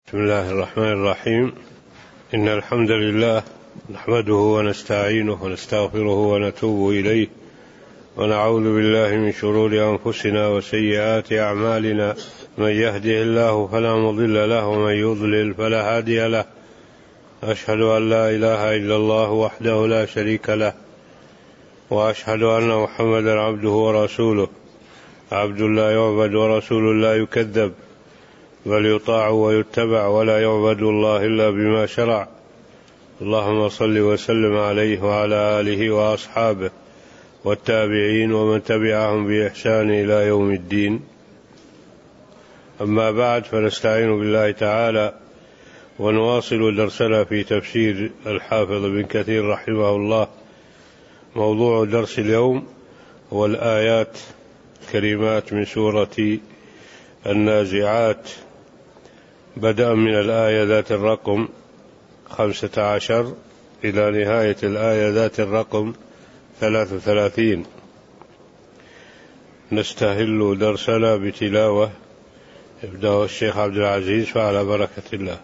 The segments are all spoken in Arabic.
بسم الله الرحمن الرحيم. إن الحمد لله نحمده ونستعينه ونستغفره ونتوب إليه ونعوذ بالله من شرور أنفسنا وسيئات أعمالنا، من يهده الله فلا مضل له ومن يضلل فلا هادي له. أشهد أن لا إله إلا الله وحده لا شريك له، وأشهد أن محمدا عبده ورسوله، عبد لا يعبد ورسول لا يكذب، بل يطاع ويتبع ولا يعبد الله إلا بما شرع. اللهم صل وسلم عليه وعلى آله وأصحابه والتابعين ومن تبعهم بإحسان إلى يوم الدين. أما بعد، فنستعين بالله تعالى ونواصل درسنا في تفسير الحافظ بن كثير رحمه الله. موضوع درس اليوم هو الآيات الكريمات من سورة النازعات، بدءا من الآية ذات الرقم 15 إلى نهاية الآية ذات الرقم 33. نستهل درسنا بتلاوة يبدأ الشيخ عبد العزيز، فعلى بركة الله.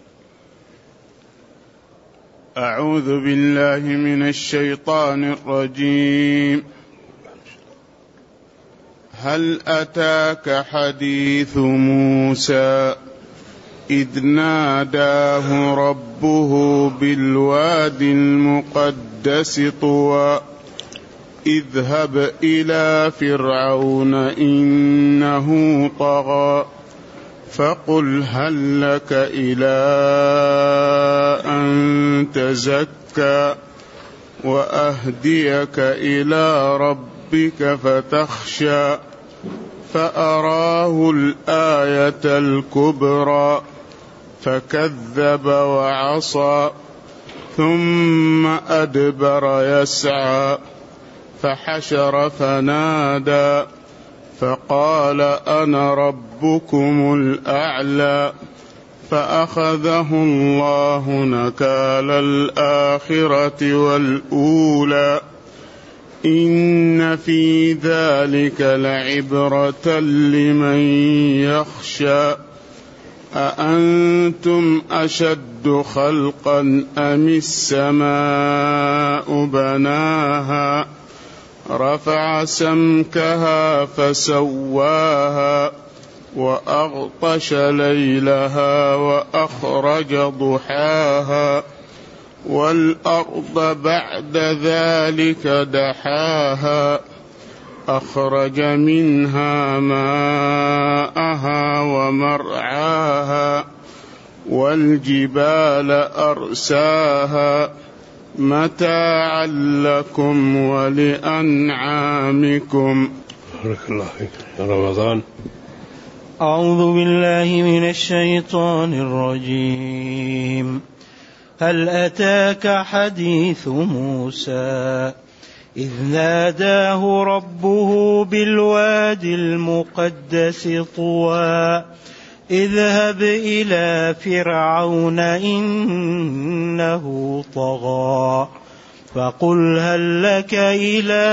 أعوذ بالله من الشيطان الرجيم. هل أتاك حديث موسى إذ ناداه ربه بالواد المقدس طوى اذهب إلى فرعون إنه طغى فقل هل لك إلى أن تزكى وأهديك إلى ربك فتخشى فأراه الآية الكبرى فكذب وعصى ثم أدبر يسعى فحشر فنادى فقال أنا ربكم الأعلى فأخذه الله نكال الآخرة والأولى إن في ذلك لعبرة لمن يخشى أأنتم أشد خلقا أم السماء بناها رفع سمكها فسواها وأغطش ليلها وأخرج ضحاها والأرض بعد ذلك دحاها أخرج منها ماءها ومرعاها والجبال أرساها متاعا لكم ولأنعامكم. بارك الله فيك يا رمضان. أعوذ بالله من الشيطان الرجيم. هل أتاك حديث موسى إذ ناداه ربه بالواد المقدس طوى اذهب إلى فرعون إنه طغى فقل هل لك إلى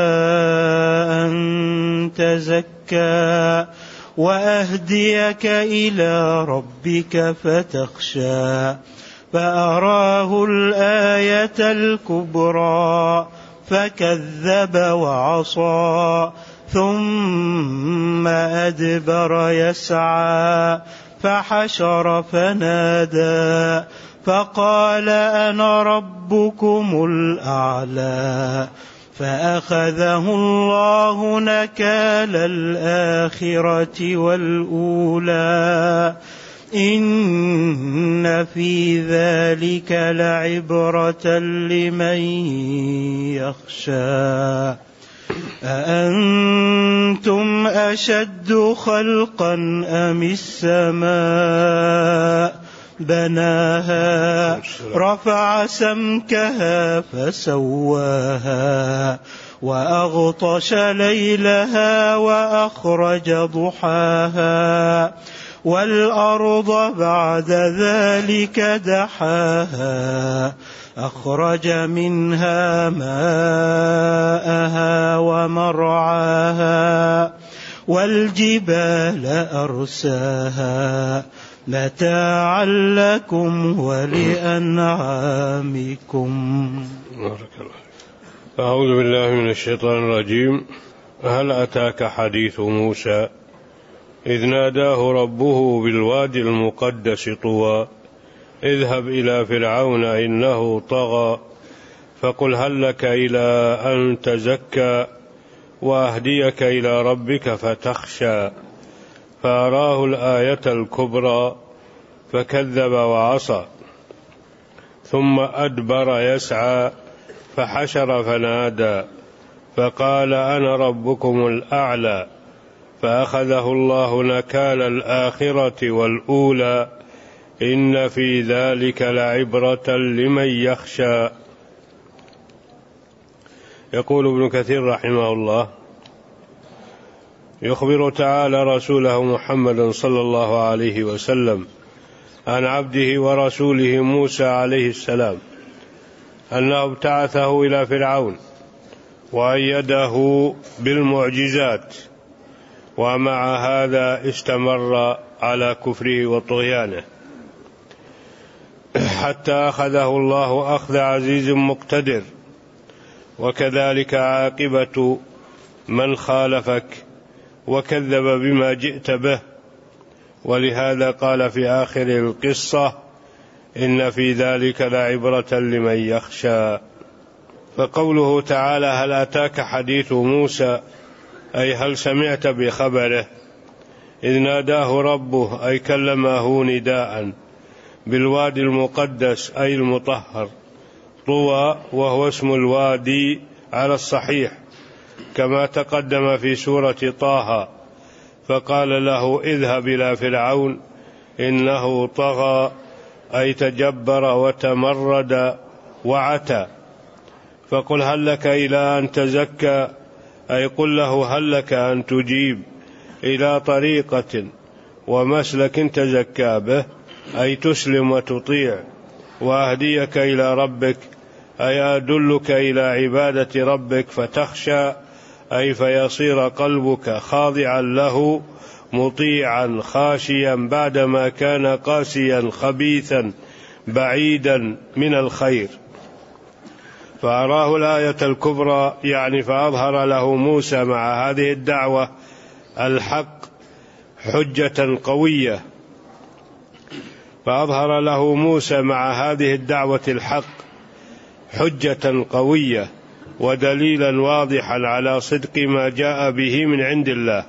أن تزكى وأهديك إلى ربك فتخشى فأراه الآية الكبرى فكذب وعصى ثم أدبر يسعى فحشر فنادى فقال أنا ربكم الأعلى فأخذه الله نكال الآخرة والأولى إن في ذلك لعبرة لمن يخشى أأنتم أشد خلقا أم السماء بناها رفع سمكها فسواها وأغطش ليلها وأخرج ضحاها والأرض بعد ذلك دحاها أخرج منها ماءها ومرعاها والجبال أرساها متاعا لكم ولأنعامكم. أعوذ بالله من الشيطان الرجيم. هل أتاك حديث موسى إذ ناداه ربه بالوادي المقدس طوى اذهب إلى فرعون إنه طغى فقل هل لك إلى أن تزكى وأهديك إلى ربك فتخشى فأراه الآية الكبرى فكذب وعصى ثم أدبر يسعى فحشر فنادى فقال أنا ربكم الأعلى فأخذه الله نكال الآخرة والأولى إن في ذلك لعبرة لمن يخشى. يقول ابن كثير رحمه الله يخبر تعالى رسوله محمد صلى الله عليه وسلم عن عبده ورسوله موسى عليه السلام أنه ابتعثه إلى فرعون وأيده بالمعجزات، ومع هذا استمر على كفره وطغيانه حتى أخذه الله أخذ عزيز مقتدر، وكذلك عاقبة من خالفك وكذب بما جئت به. ولهذا قال في آخر القصة إن في ذلك لعبرة لمن يخشى. فقوله تعالى هل أتاك حديث موسى أي هل سمعت بخبره إذ ناداه ربه أي كلمه نداء بالوادي المقدس أي المطهر طوى وهو اسم الوادي على الصحيح كما تقدم في سورة طه، فقال له اذهب إلى فرعون إنه طغى أي تجبر وتمرد وعتى. فقل هل لك إلى أن تزكى أي قل له هل لك أن تجيب إلى طريقة ومسلك تزكى به أي تسلم وتطيع، وأهديك إلى ربك أي أدلك إلى عبادة ربك فتخشى أي فيصير قلبك خاضعا له مطيعا خاشيا بعدما كان قاسيا خبيثا بعيدا من الخير. فأراه الآية الكبرى يعني فأظهر له موسى مع هذه الدعوة الحق حجة قوية، فأظهر له موسى مع هذه الدعوة الحق حجة قوية ودليلا واضحا على صدق ما جاء به من عند الله.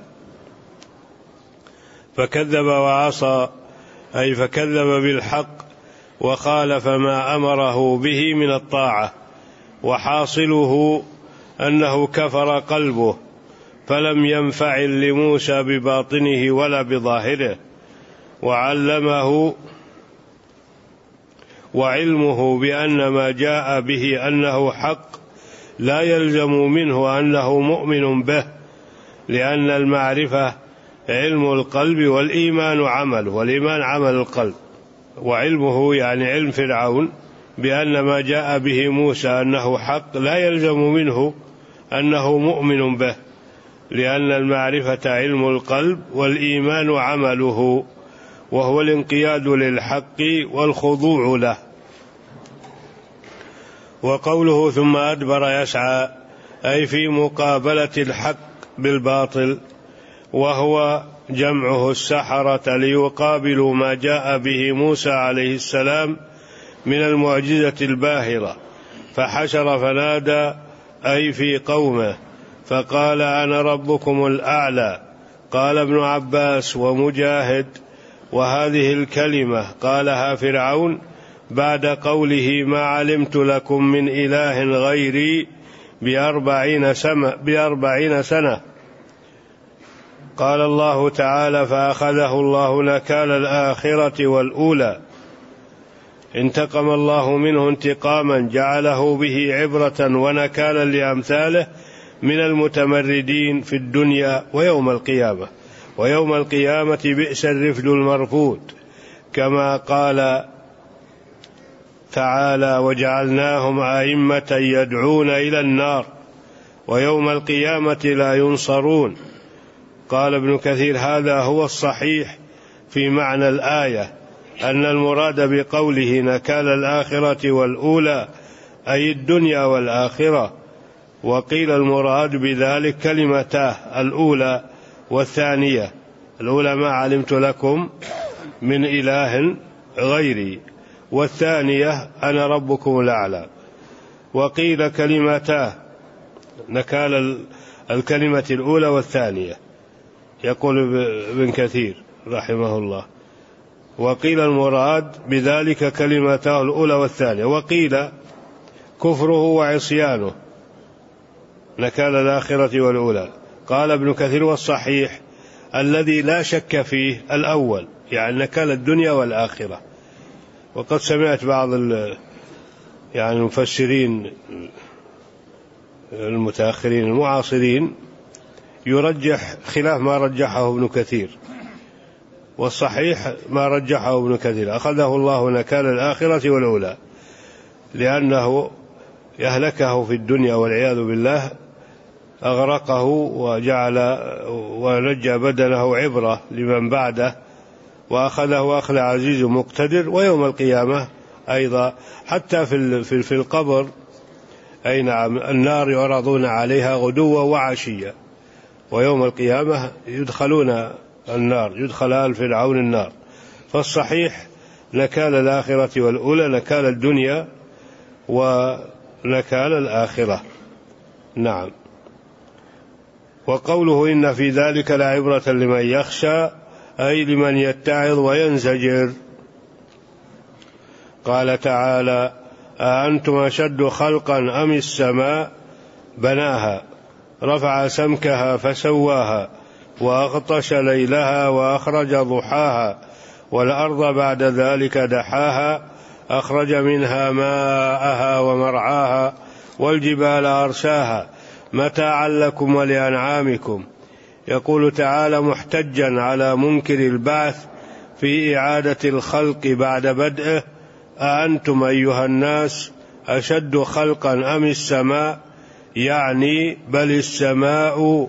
فكذب وعصى أي فكذب بالحق وخالف ما أمره به من الطاعة، وحاصله أنه كفر قلبه فلم ينفعل لموسى بباطنه ولا بظاهره، وعلمه بأن ما جاء به أنه حق لا يلزم منه أنه مؤمن به، لأن المعرفة علم القلب والإيمان عمل، والإيمان عمل القلب. وعلمه يعني علم فرعون بأن ما جاء به موسى أنه حق لا يلزم منه أنه مؤمن به، لأن المعرفة علم القلب والإيمان عمله، وهو الانقياد للحق والخضوع له. وقوله ثم أدبر يسعى أي في مقابلة الحق بالباطل، وهو جمعه السحرة ليقابلوا ما جاء به موسى عليه السلام من المعجزة الباهرة، فحشر فنادى أي في قومه فقال أنا ربكم الأعلى. قال ابن عباس ومجاهد وهذه الكلمة قالها فرعون بعد قوله ما علمت لكم من إله غيري ب40 سنة. قال الله تعالى فأخذه الله نكال الآخرة والأولى، انتقم الله منه انتقاما جعله به عبرة ونكالا لأمثاله من المتمردين في الدنيا ويوم القيامة بئس الرفد المرفود، كما قال تعالى وجعلناهم أئمة يدعون إلى النار ويوم القيامة لا ينصرون. قال ابن كثير هذا هو الصحيح في معنى الآية أن المراد بقوله نكال الآخرة والأولى أي الدنيا والآخرة، وقيل المراد بذلك كلمتاه الأولى والثانية، الأولى ما علمت لكم من إله غيري، والثانية أنا ربكم الأعلى. وقيل كلمتاه نكال الكلمة الأولى والثانية، يقول ابن كثير رحمه الله، وقيل المراد بذلك كلمته الأولى والثانية، وقيل كفره وعصيانه نكال الآخرة والأولى. قال ابن كثير والصحيح الذي لا شك فيه الأول، يعني نكال الدنيا والآخرة. وقد سمعت بعض يعني المفسرين المتأخرين المعاصرين يرجح خلاف ما رجحه ابن كثير، والصحيح ما رجحه ابن كثير، أخذه الله نكال الآخرة والأولى، لأنه يهلكه في الدنيا والعياذ بالله، أغرقه وجعل ونجى بدنه عبرة لمن بعده، وأخذه أخذ عزيز مقتدر. ويوم القيامة أيضا حتى في القبر، أي نعم، النار يعرضون عليها غدوا وعشيا، ويوم القيامة يدخلون النار، يدخل آل فرعون النار. فالصحيح نكال الآخرة والأولى، نكال الدنيا ونكال الآخرة. نعم. وقوله إن في ذلك لعبرة لمن يخشى أي لمن يتعظ وينزجر. قال تعالى أأنتم أشد خلقا أم السماء بناها رفع سمكها فسواها وأغطش ليلها وأخرج ضحاها والأرض بعد ذلك دحاها أخرج منها ماءها ومرعاها والجبال أرساها متاعا لكم ولأنعامكم. يقول تعالى محتجا على منكر البعث في إعادة الخلق بعد بدءه: أأنتم أيها الناس أشد خلقا أم السماء، يعني بل السماء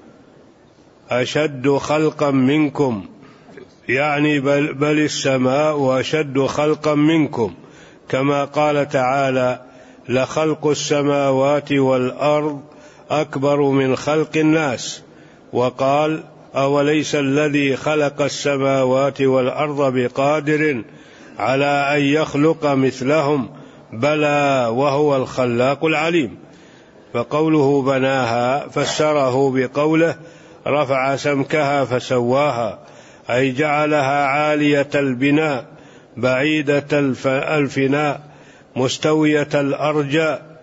أشد خلقا منكم، يعني بل السماء أشد خلقا منكم، كما قال تعالى لخلق السماوات والأرض أكبر من خلق الناس. وقال أوليس الذي خلق السماوات والأرض بقادر على أن يخلق مثلهم بلى وهو الخلاق العليم. فقوله بناها فسره بقوله رفع سمكها فسواها، أي جعلها عالية البناء بعيدة الفناء مستوية الأرجاء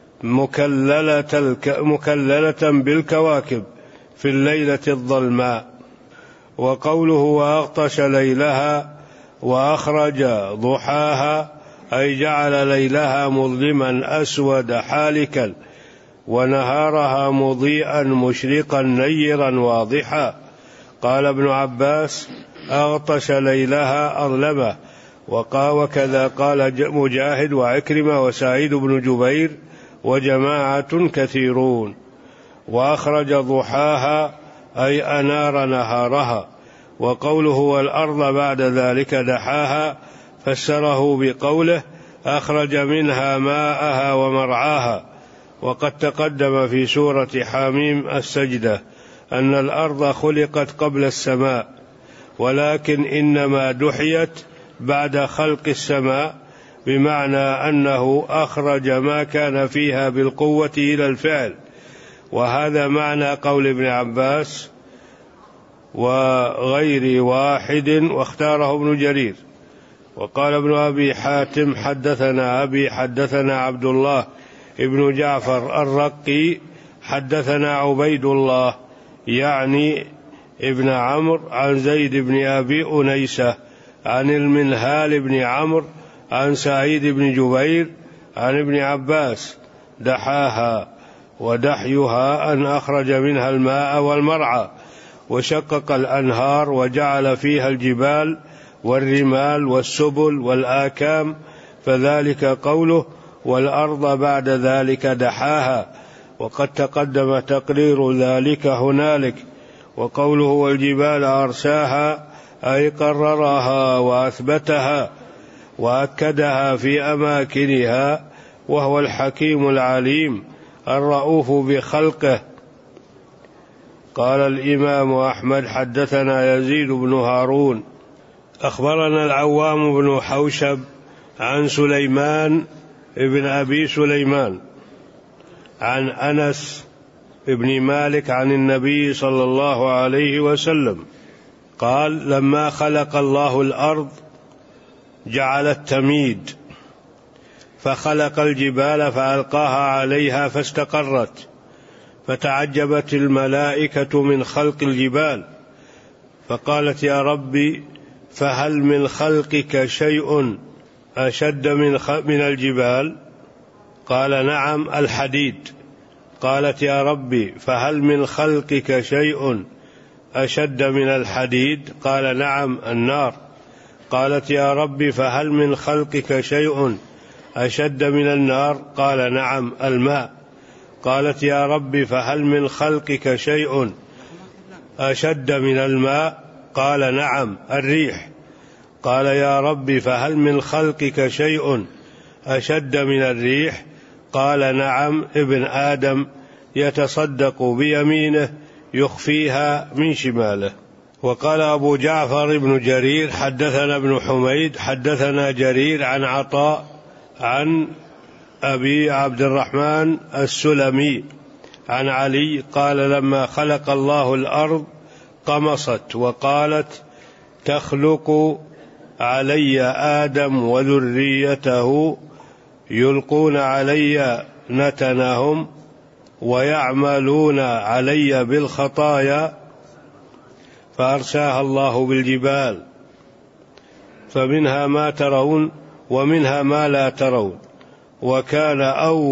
مكللة بالكواكب في الليلة الظلماء. وقوله وأغطش ليلها وأخرج ضحاها، أي جعل ليلها مظلما أسود حالكا ونهارها مضيئا مشرقا نيرا واضحا. قال ابن عباس أغطش ليلها أظلمه، وكذا قال مجاهد وعكرمة وسعيد بن جبير وجماعة كثيرون. وأخرج ضحاها أي أنار نهارها. وقوله والأرض بعد ذلك دحاها فسره بقوله أخرج منها ماءها ومرعاها. وقد تقدم في سورة حاميم السجدة أن الأرض خلقت قبل السماء، ولكن إنما دحيت بعد خلق السماء، بمعنى أنه أخرج ما كان فيها بالقوة إلى الفعل. وهذا معنى قول ابن عباس وغير واحد، واختاره ابن جرير. وقال ابن أبي حاتم حدثنا أبي حدثنا عبد الله ابن جعفر الرقي حدثنا عبيد الله يعني ابن عمرو عن زيد بن أبي أنيسة عن المنهال بن عمرو عن سعيد بن جبير عن ابن عباس دحاها، ودحيها أن أخرج منها الماء والمرعى وشقق الأنهار وجعل فيها الجبال والرمال والسبل والآكام، فذلك قوله والأرض بعد ذلك دحاها، وقد تقدم تقرير ذلك هنالك. وقوله والجبال أرساها أي قررها وأثبتها وأكدها في أماكنها، وهو الحكيم العليم الرؤوف بخلقه. قال الإمام أحمد حدثنا يزيد بن هارون أخبرنا العوام بن حوشب عن سليمان ابن أبي سليمان عن أنس ابن مالك عن النبي صلى الله عليه وسلم قال: لما خلق الله الأرض جعلت تميد، فخلق الجبال فألقاها عليها فاستقرت، فتعجبت الملائكة من خلق الجبال، فقالت: يا ربي، فهل من خلقك شيء أشد من الجبال؟ قال: نعم، الحديد. قالت: يا ربي، فهل من خلقك شيء أشد من الحديد؟ قال: نعم، النار. قالت: يا ربي، فهل من خلقك شيء أشد من النار؟ قال: نعم، الماء. قالت: يا ربي، فهل من خلقك شيء أشد من الماء؟ قال: نعم، الريح. قال: يا ربي، فهل من خلقك شيء أشد من الريح؟ قال: نعم، ابن آدم يتصدق بيمينه يخفيها من شماله. وقال أبو جعفر بن جرير حدثنا ابن حميد حدثنا جرير عن عطاء عن أبي عبد الرحمن السلمي عن علي قال: لما خلق الله الأرض قمصت وقالت: تخلق علي آدم وذريته يلقون علي نتنهم ويعملون علي بالخطايا، فأرساها الله بالجبال، فمنها ما ترون ومنها ما لا ترون، وكان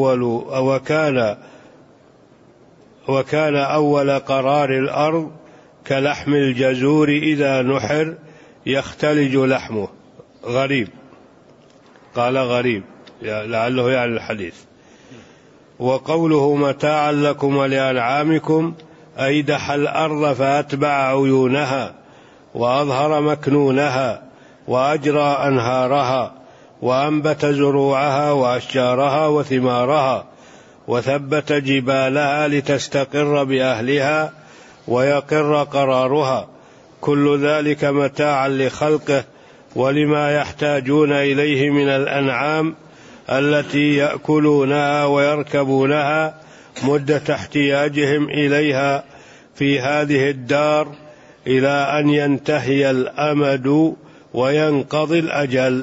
أول قرار الأرض كلحم الجزور إذا نحر يختلج لحمه. غريب. قال غريب لعله يعني الحديث. وقوله متاعا لكم ولأنعامكم أيدح الأرض فأتبع عيونها وأظهر مكنونها وأجرى أنهارها وأنبت زروعها وأشجارها وثمارها وثبت جبالها لتستقر بأهلها ويقر قرارها، كل ذلك متاعا لخلقه ولما يحتاجون إليه من الأنعام التي يأكلونها ويركبونها مدة احتياجهم إليها في هذه الدار إلى أن ينتهي الأمد وينقضي الأجل.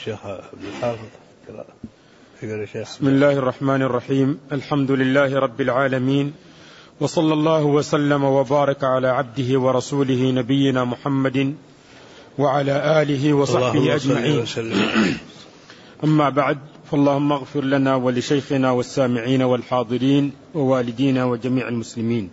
بسم الله الرحمن الرحيم. الحمد لله رب العالمين، وصلى الله وسلم وبارك على عبده ورسوله نبينا محمد وعلى آله وصحبه أجمعين. أما بعد، فاللهم اغفر لنا ولشيخنا والسامعين والحاضرين ووالدينا وجميع المسلمين.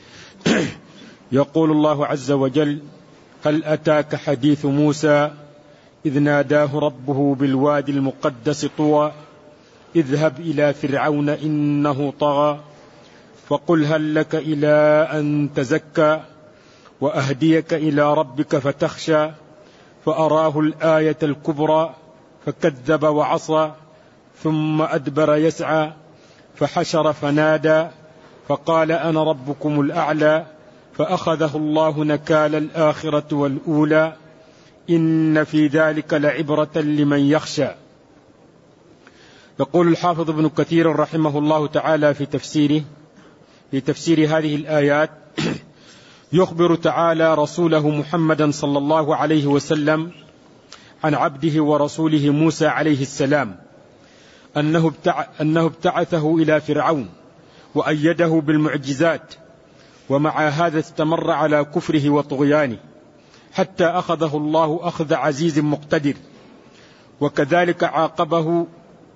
يقول الله عز وجل: هل أتاك حديث موسى إذ ناداه ربه بالوادي المقدس طوى اذهب إلى فرعون إنه طغى فقل هل لك إلى أن تزكى وأهديك إلى ربك فتخشى فأراه الآية الكبرى فكذب وعصى ثم أدبر يسعى فحشر فنادى فقال أنا ربكم الأعلى فأخذه الله نكال الآخرة والأولى إن في ذلك لعبرة لمن يخشى. يقول الحافظ ابن كثير رحمه الله تعالى في تفسير هذه الآيات: يخبر تعالى رسوله محمدا صلى الله عليه وسلم عن عبده ورسوله موسى عليه السلام أنه ابتعثه إلى فرعون وأيده بالمعجزات، ومع هذا استمر على كفره وطغيانه حتى أخذه الله أخذ عزيز مقتدر، وكذلك عاقبة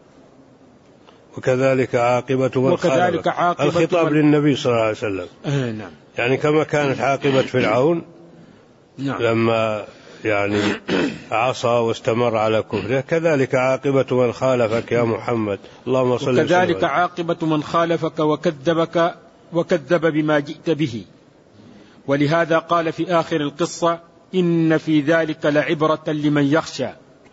من خالف. الخطاب للنبي صلى الله عليه وسلم. نعم. يعني كما كانت عاقبة فرعون نعم. لما يعني عصى واستمر على كفره، كذلك عاقبة من خالفك يا محمد. اللهم صل وسلم. وكذلك عاقبة من خالفك وكذب بما جئت به. ولهذا قال في آخر القصة: إن في ذلك لعبرة لمن يخشى.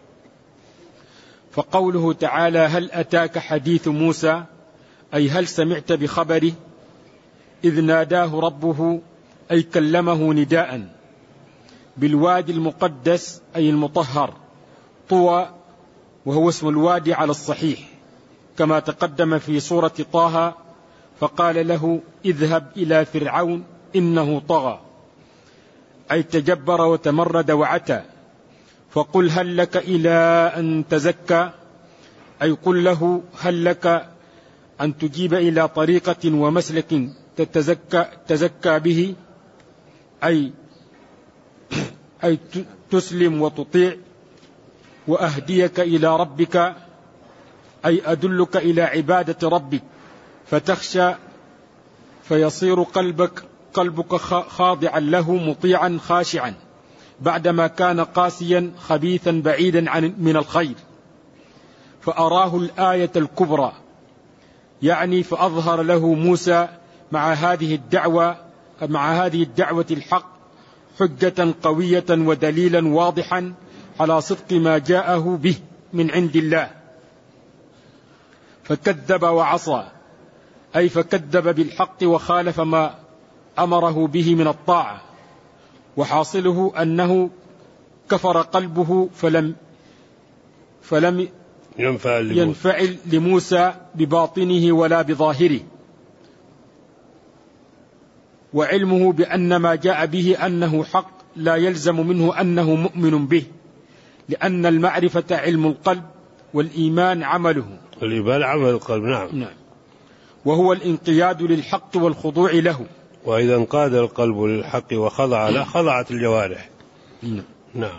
فقوله تعالى هل أتاك حديث موسى أي هل سمعت بخبره إذ ناداه ربه أي كلمه نداء بالوادي المقدس أي المطهر طوى، وهو اسم الوادي على الصحيح كما تقدم في سورة طه، فقال له اذهب إلى فرعون إنه طغى أي تجبر وتمرد وعتى، فقل هل لك إلى أن تزكى أي قل له هل لك أن تجيب إلى طريقة ومسلك تزكى به أي تسلم وتطيع، وأهديك إلى ربك أي أدلك إلى عبادة ربك فتخشى فيصير قلبك خاضعا له مطيعا خاشعا بعدما كان قاسيا خبيثا بعيدا من الخير. فأراه الآية الكبرى، يعني فأظهر له موسى مع هذه الدعوة الحق حجة قوية ودليلا واضحا على صدق ما جاءه به من عند الله، فكذب وعصى أي فكذب بالحق وخالف ما أمره به من الطاعة، وحاصله أنه كفر قلبه فلم ينفعل لموسى بباطنه ولا بظاهره، وعلمه بأن ما جاء به أنه حق لا يلزم منه أنه مؤمن به، لأن المعرفة علم القلب والإيمان عمله. الإيمان عمل القلب. نعم. وهو الانقياد للحق والخضوع له. وإذا انقاد القلب للحق وخضع له خضعت الجوارح. نعم.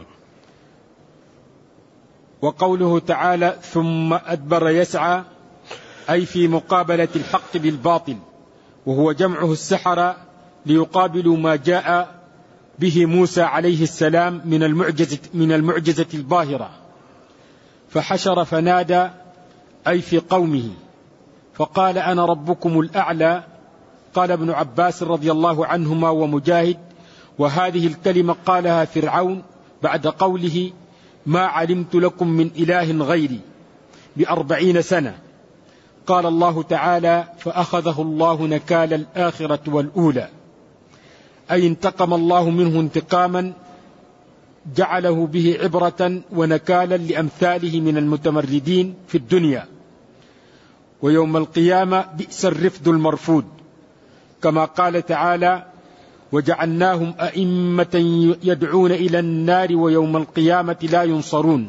وقوله تعالى ثم أدبر يسعى أي في مقابلة الحق بالباطل، وهو جمعه السحرة ليقابلوا ما جاء به موسى عليه السلام من المعجزة الباهرة. فحشر فنادى أي في قومه فقال أنا ربكم الأعلى. قال ابن عباس رضي الله عنهما ومجاهد وهذه الكلمة قالها فرعون بعد قوله ما علمت لكم من إله غيري ب40 سنة. قال الله تعالى فأخذه الله نكال الآخرة والأولى، أي انتقم الله منه انتقاما جعله به عبرة ونكالا لأمثاله من المتمردين في الدنيا، ويوم القيامة بئس الرفد المرفود، كما قال تعالى وجعلناهم أئمة يدعون إلى النار ويوم القيامة لا ينصرون.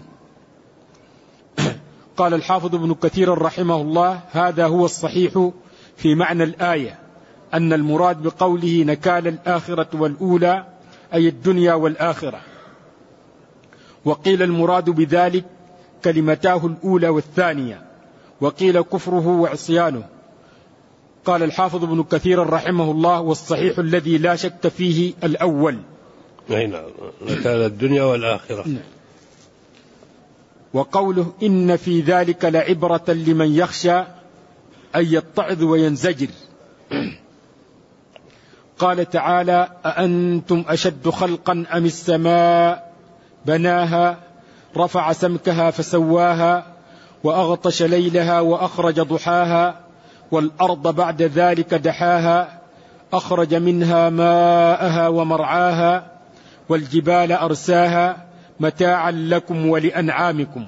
قال الحافظ ابن كثير رحمه الله هذا هو الصحيح في معنى الآية، أن المراد بقوله نكال الآخرة والأولى أي الدنيا والآخرة، وقيل المراد بذلك كلمتاه الأولى والثانية، وقيل كفره وعصيانه. قال الحافظ ابن كثير رحمه الله والصحيح الذي لا شك فيه الأول. نعم، نكال الدنيا والآخرة. وقوله إن في ذلك لعبرة لمن يخشى أي يتعظ وينزجر. قال تعالى أأنتم أشد خلقا أم السماء بناها رفع سمكها فسواها وأغطش ليلها وأخرج ضحاها والأرض بعد ذلك دحاها أخرج منها ماءها ومرعاها والجبال أرساها متاعا لكم ولأنعامكم.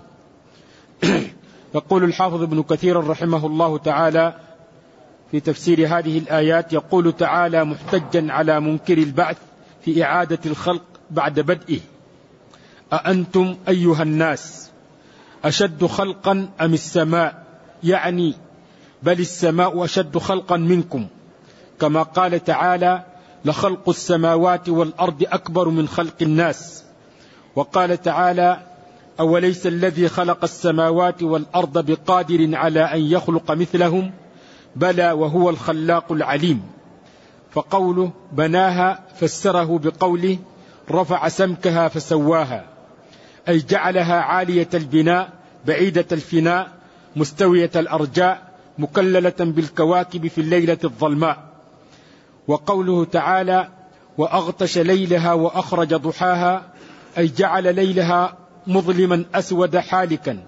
يقول الحافظ ابن كثير رحمه الله تعالى في تفسير هذه الآيات يقول تعالى محتجا على منكر البعث في إعادة الخلق بعد بدئه أأنتم أيها الناس أشد خلقا أم السماء، يعني بل السماء أشد خلقا منكم، كما قال تعالى لخلق السماوات والأرض أكبر من خلق الناس. وقال تعالى أوليس الذي خلق السماوات والأرض بقادر على أن يخلق مثلهم بلى وهو الخلاق العليم. فقوله بناها فسره بقوله رفع سمكها فسواها، أي جعلها عالية البناء بعيدة الفناء مستوية الأرجاء مكللة بالكواكب في الليلة الظلماء. وقوله تعالى وأغطش ليلها وأخرج ضحاها أي جعل ليلها مظلما أسود حالكا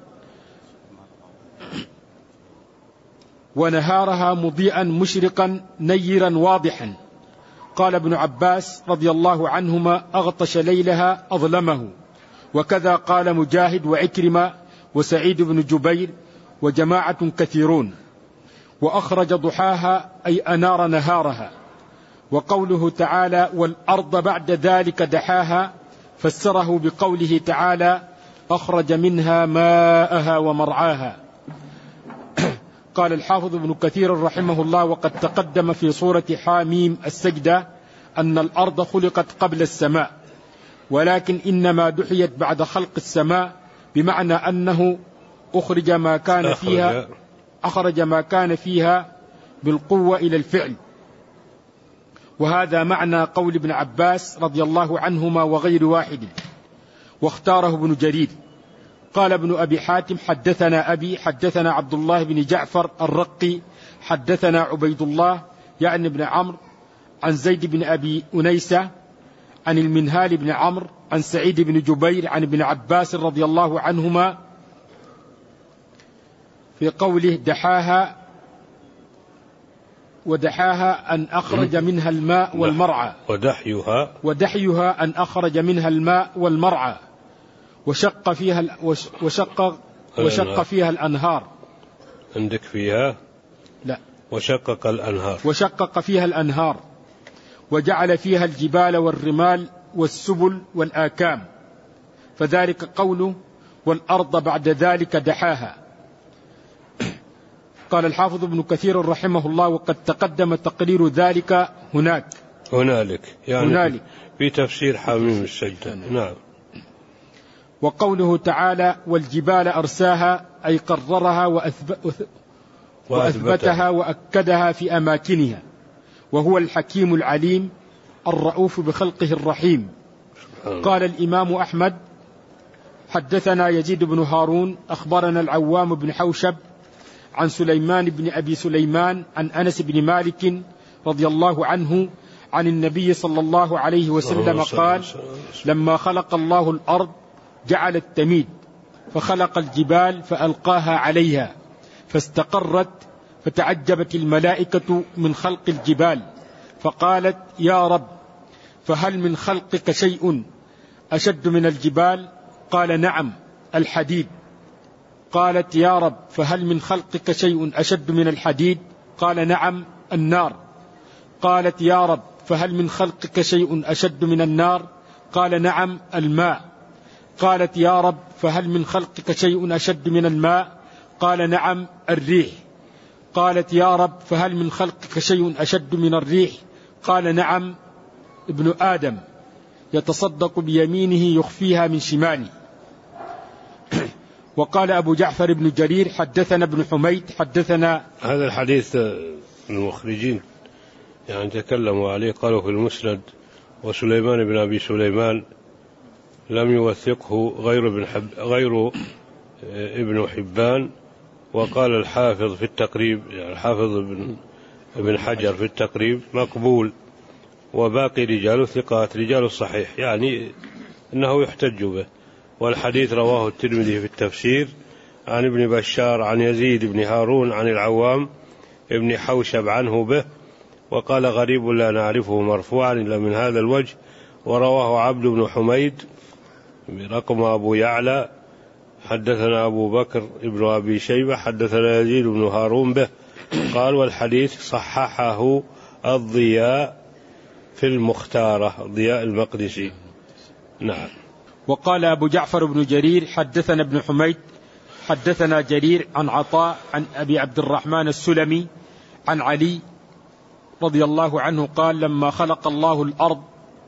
ونهارها مضيئا مشرقا نيرا واضحا. قال ابن عباس رضي الله عنهما أغطش ليلها أظلمه، وكذا قال مجاهد وعكرمة وسعيد بن جبير وجماعة كثيرون. وأخرج ضحاها أي أنار نهارها. وقوله تعالى والأرض بعد ذلك دحاها فسره بقوله تعالى أخرج منها ماءها ومرعاها. قال الحافظ ابن كثير رحمه الله وقد تقدم في سورة حاميم السجدة أن الأرض خلقت قبل السماء، ولكن إنما دحيت بعد خلق السماء، بمعنى أنه أخرج ما كان فيها بالقوة إلى الفعل. وهذا معنى قول ابن عباس رضي الله عنهما وغير واحد، واختاره ابن جرير. قال ابن أبي حاتم حدثنا أبي حدثنا عبد الله بن جعفر الرقي حدثنا عبيد الله يعني بن عمرو عن زيد بن أبي أنيسة عن المنهال بن عمرو عن سعيد بن جبير عن ابن عباس رضي الله عنهما في قوله دحاها ودحاها أن أخرج منها الماء والمرعى، ودحيها أن أخرج منها الماء والمرعى، وشق فيها الأنهار. عندك فيها لا وشقق فيها الأنهار، وجعل فيها الجبال والرمال والسبل والآكام، فذلك قوله والأرض بعد ذلك دحاها. قال الحافظ ابن كثير رحمه الله وقد تقدم تقرير ذلك هنالك يعني في تفسير حاميم السجدة. نعم. وقوله تعالى والجبال أرساها أي قررها وأثبتها وأكدها في أماكنها، وهو الحكيم العليم الرؤوف بخلقه الرحيم. قال الإمام أحمد حدثنا يزيد بن هارون أخبرنا العوام بن حوشب عن سليمان بن أبي سليمان عن أنس بن مالك رضي الله عنه عن النبي صلى الله عليه وسلم قال لما خلق الله الأرض جعل التميد، فخلق الجبال فألقاها عليها فاستقرت، فتعجبت الملائكة من خلق الجبال فقالت يا رب فهل من خلقك شيء أشد من الجبال؟ قال نعم الحديد. قالت يا رب فهل من خلقك شيء أشد من الحديد؟ قال نعم النار. قالت يا رب فهل من خلقك شيء أشد من النار؟ قال نعم الماء. قالت يا رب فهل من خلقك شيء أشد من الماء؟ قال نعم الريح. قالت يا رب فهل من خلقك شيء أشد من الريح؟ قال نعم ابن آدم يتصدق بيمينه يخفيها من شماله. وقال أبو جعفر بن جرير حدثنا ابن حميد حدثنا. هذا الحديث المخرجين يعني تكلموا عليه، قالوا في المسند وسليمان بن أبي سليمان لم يوثقه غير ابن حبان. وقال الحافظ في التقريب يعني الحافظ ابن حجر في التقريب مقبول، وباقي رجال ثقات رجال الصحيح، يعني إنه يحتج به. والحديث رواه الترمذي في التفسير عن ابن بشار عن يزيد بن هارون عن العوام ابن حوشب عنه به، وقال غريب لا نعرفه مرفوعا إلا من هذا الوجه. ورواه عبد بن حميد برقم أبو يعلى حدثنا أبو بكر ابن أبي شيبة حدثنا يزيد بن هارون به قال والحديث صححه الضياء في المختارة، ضياء المقدسي. نعم. وقال أبو جعفر بن جرير حدثنا ابن حميد حدثنا جرير عن عطاء عن أبي عبد الرحمن السلمي عن علي رضي الله عنه قال لما خلق الله الأرض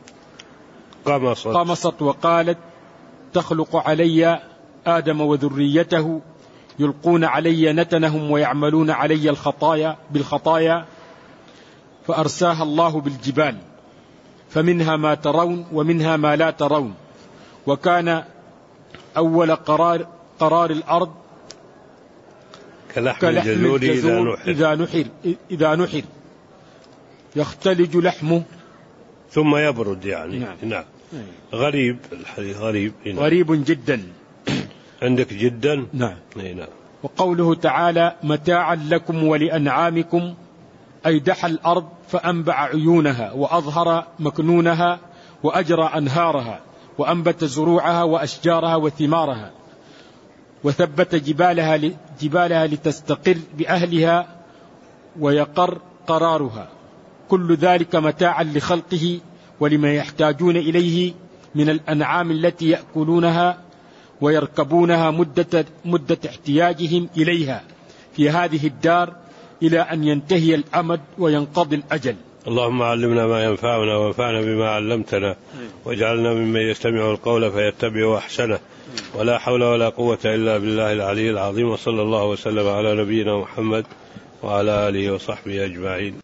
قمصت وقالت تخلق علي آدم وذريته يلقون علي نتنهم ويعملون علي الخطايا بالخطايا، فأرساها الله بالجبال فمنها ما ترون ومنها ما لا ترون. وكان أول قرار الأرض كلحم الجزور إذا نحر يختلج لحمه ثم يبرد يعني. نعم. نعم. غريب الحديث غريب. نعم. غريب جدا. عندك جدا. نعم. نعم. وقوله تعالى متاعا لكم ولأنعامكم أي دحى الأرض فأنبع عيونها وأظهر مكنونها وأجرى أنهارها وأنبت زروعها وأشجارها وثمارها وثبت جبالها لتستقر بأهلها ويقر قرارها. كل ذلك متاعا لخلقه ولما يحتاجون إليه من الأنعام التي يأكلونها ويركبونها مدة احتياجهم إليها في هذه الدار إلى أن ينتهي الأمد وينقضي الأجل. اللهم علمنا ما ينفعنا وانفعنا بما علمتنا واجعلنا ممن يستمع القول فيتبع أحسنه ولا حول ولا قوة إلا بالله العلي العظيم. وصلى الله وسلم على نبينا محمد وعلى آله وصحبه أجمعين.